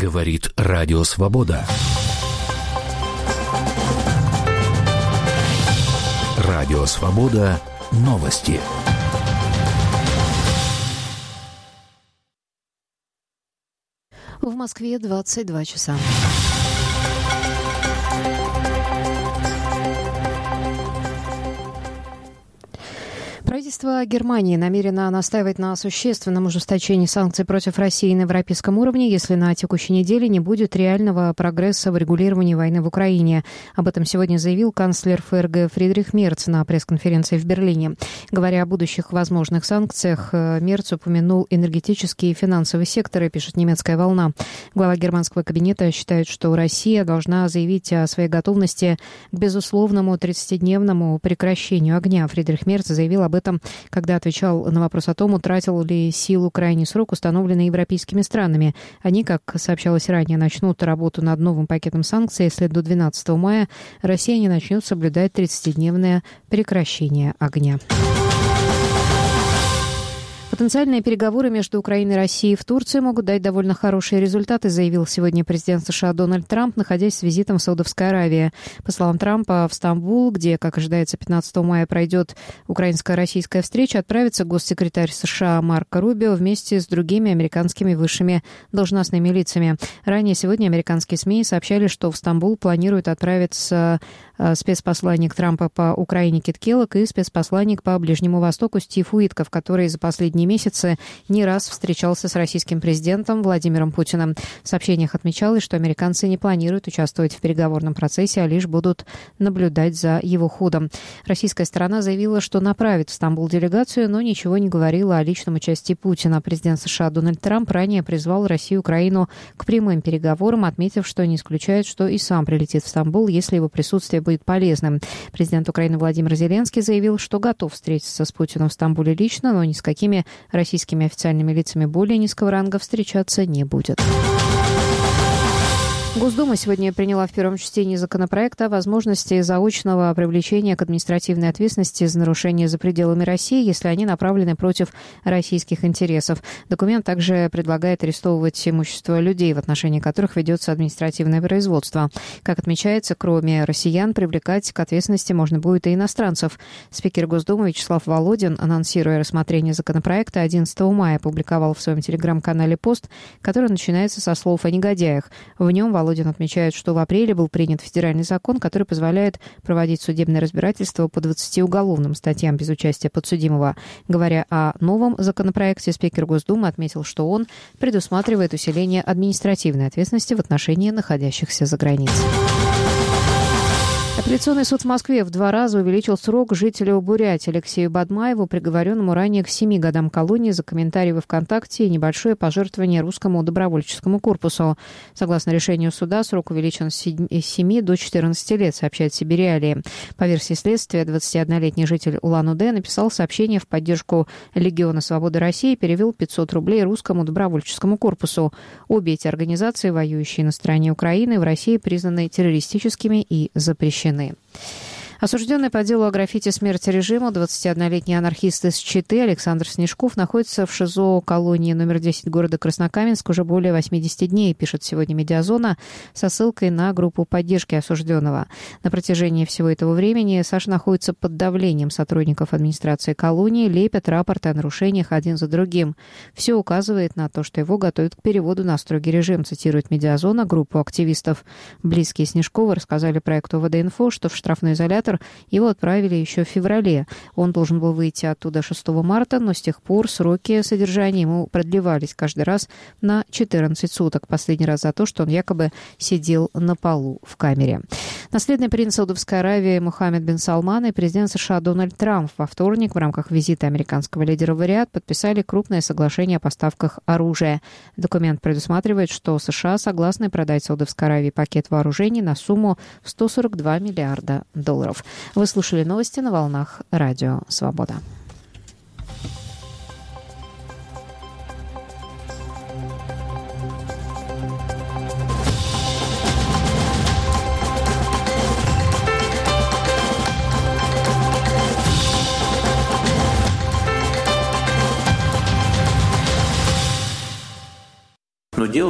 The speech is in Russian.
Говорит Радио Свобода. Радио Свобода. Новости. В Москве 22 часа. Правительство Германии намерено настаивать на существенном ужесточении санкций против России на европейском уровне, если на текущей неделе не будет реального прогресса в регулировании войны в Украине. Об этом сегодня заявил канцлер ФРГ Фридрих Мерц на пресс-конференции в Берлине. Говоря о будущих возможных санкциях, Мерц упомянул энергетические и финансовые секторы, пишет «Немецкая волна». Глава германского кабинета считает, что Россия должна заявить о своей готовности к безусловному 30-дневному прекращению огня. Фридрих Мерц заявил об этом, когда отвечал на вопрос о том, утратил ли силу крайний срок, установленный европейскими странами. Они, как сообщалось ранее, начнут работу над новым пакетом санкций, если до 12 мая Россия не начнет соблюдать 30-дневное прекращение огня. Потенциальные переговоры между Украиной и Россией в Турции могут дать довольно хорошие результаты, заявил сегодня президент США Дональд Трамп, находясь с визитом в Саудовской Аравии. По словам Трампа, в Стамбул, где, как ожидается, 15 мая пройдет украинско-российская встреча, отправится госсекретарь США Марко Рубио вместе с другими американскими высшими должностными лицами. Ранее сегодня американские СМИ сообщали, что в Стамбул планирует отправиться спецпосланник Трампа по Украине Кит Келлог и спецпосланник по Ближнему Востоку Стив Уитков, который за последние месяцы не раз встречался с российским президентом Владимиром Путиным. В сообщениях отмечалось, что американцы не планируют участвовать в переговорном процессе, а лишь будут наблюдать за его ходом. Российская сторона заявила, что направит в Стамбул делегацию, но ничего не говорила о личном участии Путина. Президент США Дональд Трамп ранее призвал Россию и Украину к прямым переговорам, отметив, что не исключает, что и сам прилетит в Стамбул, если его присутствие будет полезным. Президент Украины Владимир Зеленский заявил, что готов встретиться с Путиным в Стамбуле лично, но ни с какими российскими официальными лицами более низкого ранга встречаться не будет. Госдума сегодня приняла в первом чтении законопроект о возможности заочного привлечения к административной ответственности за нарушения за пределами России, если они направлены против российских интересов. Документ также предлагает арестовывать имущество людей, в отношении которых ведется административное производство. Как отмечается, кроме россиян, привлекать к ответственности можно будет и иностранцев. Спикер Госдумы Вячеслав Володин, анонсируя рассмотрение законопроекта, 11 мая опубликовал в своем телеграм-канале пост, который начинается со слов о негодяях. В нем Володин отмечает, что в апреле был принят федеральный закон, который позволяет проводить судебное разбирательство по 20 уголовным статьям без участия подсудимого. Говоря о новом законопроекте, спикер Госдумы отметил, что он предусматривает усиление административной ответственности в отношении находящихся за границей. Апелляционный суд в Москве в 2 раза увеличил срок жителю Бурятии Алексею Бадмаеву, приговоренному ранее к 7 годам колонии за комментарии во ВКонтакте и небольшое пожертвование русскому добровольческому корпусу. Согласно решению суда, срок увеличен с 7 до 14 лет, сообщает Сибириалия. По версии следствия, 21-летний житель Улан-Удэ написал сообщение в поддержку Легиона Свободы России и перевел 500 рублей русскому добровольческому корпусу. Обе эти организации, воюющие на стороне Украины, в России признаны террористическими и запрещены. Осужденный по делу о граффити смерти режима 21-летний анархист из Читы Александр Снежков находится в ШИЗО колонии номер 10 города Краснокаменск уже более 80 дней, пишет сегодня «Медиазона» со ссылкой на группу поддержки осужденного. На протяжении всего этого времени Саша находится под давлением сотрудников администрации колонии, лепят рапорты о нарушениях один за другим. Все указывает на то, что его готовят к переводу на строгий режим, цитирует «Медиазона». Группу активистов, близкие Снежкова, рассказали проекту ОВД-Инфо, что в штрафной изолятор его отправили еще в феврале. Он должен был выйти оттуда 6 марта, но с тех пор сроки содержания ему продлевались каждый раз на 14 суток. Последний раз за то, что он якобы сидел на полу в камере. Наследный принц Саудовской Аравии Мухаммед бин Салман и президент США Дональд Трамп во вторник в рамках визита американского лидера в Риад подписали крупное соглашение о поставках оружия. Документ предусматривает, что США согласны продать Саудовской Аравии пакет вооружений на сумму в $142 миллиарда. Вы слушали новости на волнах Радио Свобода.